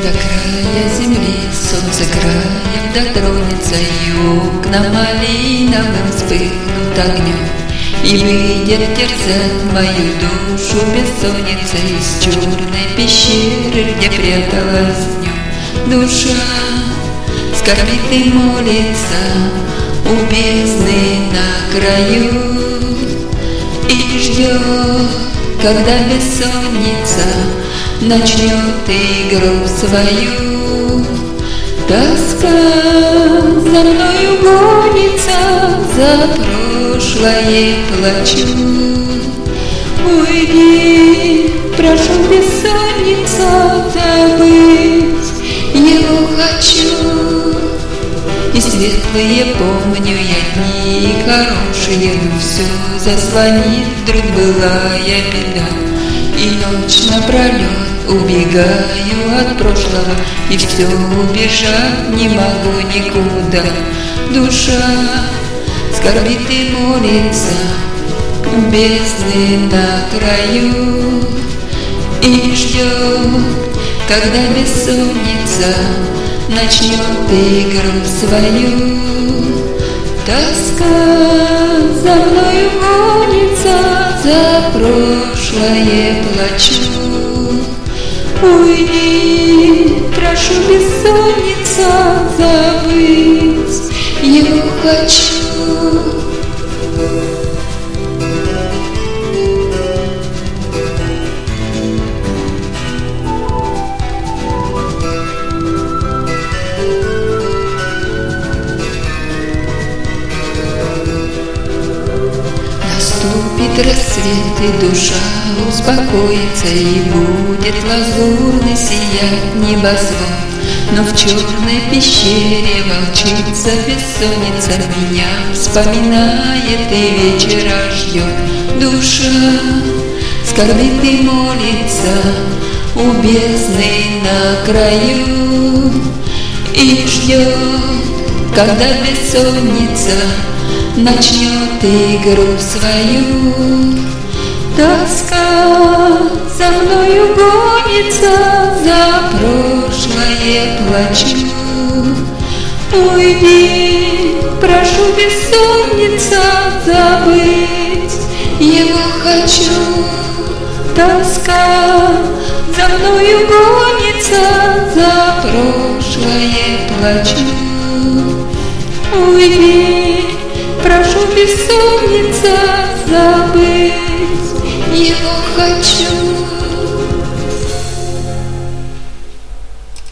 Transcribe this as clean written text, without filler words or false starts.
До края земли солнце краем дотронется, и окна малиновым вспыхнут огнем, и выйдет терзать мою душу бессонница из черной пещеры, где пряталась днем. Душа скорбит и молится у бездны на краю, и ждет, когда бессонница начнет игру свою. Тоска за мною гонится, за прошлое плачу. Уйди, прошу, бессонница, забыть его хочу. И светлые помню я дни хорошие, но все заслонит вдруг былая беда. И ночь напролет убегаю от прошлого, и все убежать не могу никуда. Душа скорбит и молится у бездны на краю, и ждет, когда бессонница начнет игру свою. Тоска за мною гонится, за прошлое плачу. Уйди, прошу, бессонница, забыть его хочу. Наступит рассвет, и душа успокоится, и будет лазурно сиять небосвод. Но в черной пещере волчица бессонница меня вспоминает и вечера ждет. Душа скорбит и молится у бездны на краю, и ждет, когда бессонница начнет игру свою. Тоска за мною гонится, за прошлое плачу. Уйди, прошу, бессонница, забыть его хочу. Тоска за мною гонится, за прошлое плачу. Уйди, прошу, бессонница, забыть его хочу.